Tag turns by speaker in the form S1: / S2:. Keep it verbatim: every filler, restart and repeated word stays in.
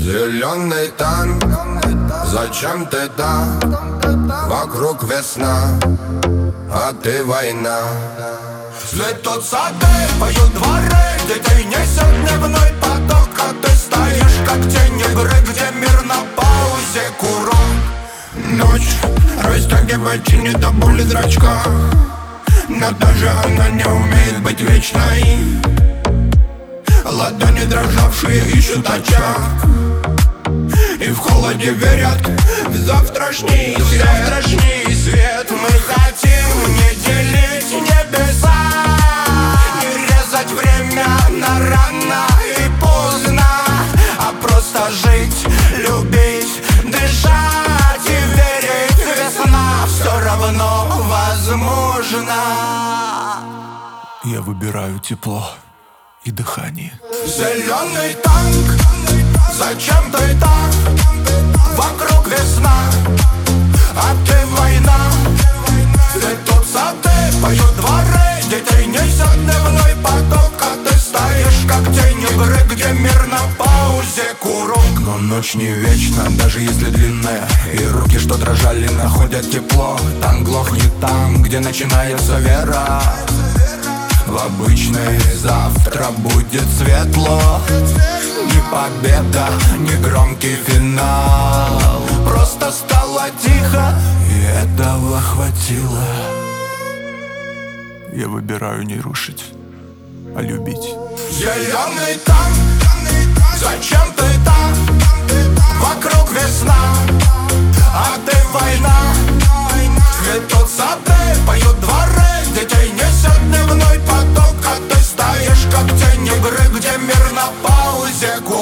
S1: Зеленый танк, зачем ты так? Вокруг весна, а ты война. Цветут сады, поют дворы, детей несет дневной поток, а ты стоишь, как тень игры, где мир на паузе, курок. Ночь растягивает тени до боли в зрачках, но даже она не умеет быть вечной. Ладони дрожавшие ищут очаг, и в холоде верят в завтрашний свет. Завтрашний свет. Мы хотим не делить небеса, не резать время на рано и поздно, а просто жить, любить, дышать и верить. Весна все равно возможна.
S2: Я выбираю тепло и дыхание.
S1: Зеленый танк, зачем ты так? Вокруг весна, а ты война. Цветут сады, поют дворы, детей несет дневной поток, а ты стоишь, как тень игры, где мир на паузе, курок.
S2: Но ночь не вечна, даже если длинная, и руки, что дрожали, находят тепло. Танк глохнет там, где начинается вера. В обычный завтра будет светло. Не победа, не громкий финал, просто стало тихо, и этого хватило. Я выбираю не рушить, а любить.
S1: Зеленый танк, зачем ты так? Вокруг весна, а ты война. Цветут сады, поют дворы, детей несет дневной поток, а ты стоишь, как тень игры, где мир на паузе.